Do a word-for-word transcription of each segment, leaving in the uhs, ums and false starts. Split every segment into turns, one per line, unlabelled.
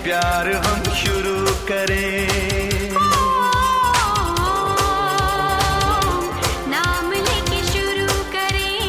प्यार हम शुरू करें।
नाम लेके शुरू करें,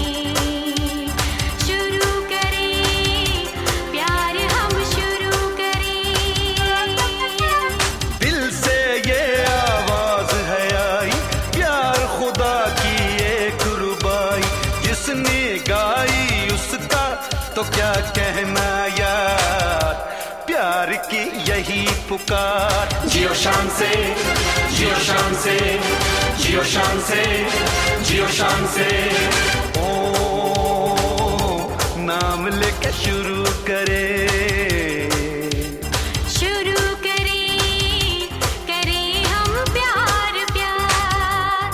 शुरू करें, प्यार हम शुरू करें।
दिल से ये आवाज है आई, प्यार खुदा की एक रुबाई, जिसने गाई उसका तो क्या कहना यार, प्यार की यही पुकार।
जियो शान से, जियो शान से, जियो शान से, जियो शान से।
ओ नाम लेके शुरू करें,
शुरू करें, करें हम प्यार प्यार।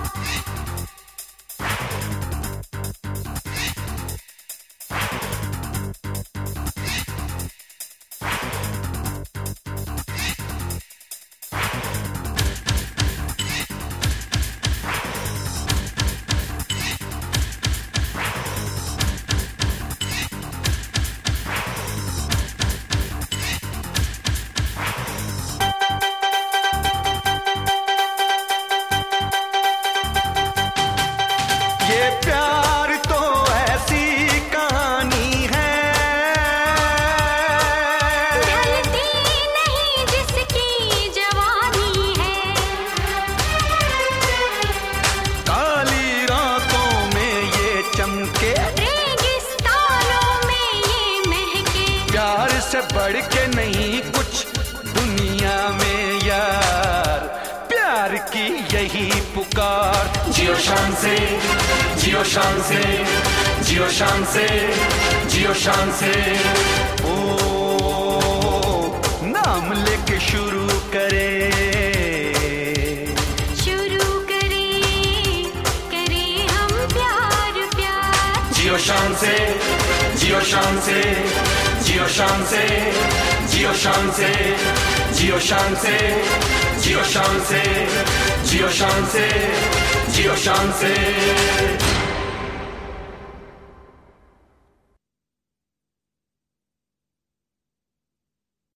ये प्यार तो ऐसी कहानी है,
ढलती नहीं जिसकी जवानी है,
काली रातों में ये चमके,
रेगिस्तानों में ये महके।
प्यार से बढ़ के नहीं कुछ दुनिया में यार, प्यार की यही पुकार।
जियो शान से, जियो शान से, जियो शान से, जियो शान से।
ओ नाम लेके शुरू करें,
शुरू करें, करें हम प्यार प्यार।
जियो शान से, जियो शान से, जियो शान से, जियो शान से, जियो शान से, जियो शान से, जियो शान से, जियो शान से।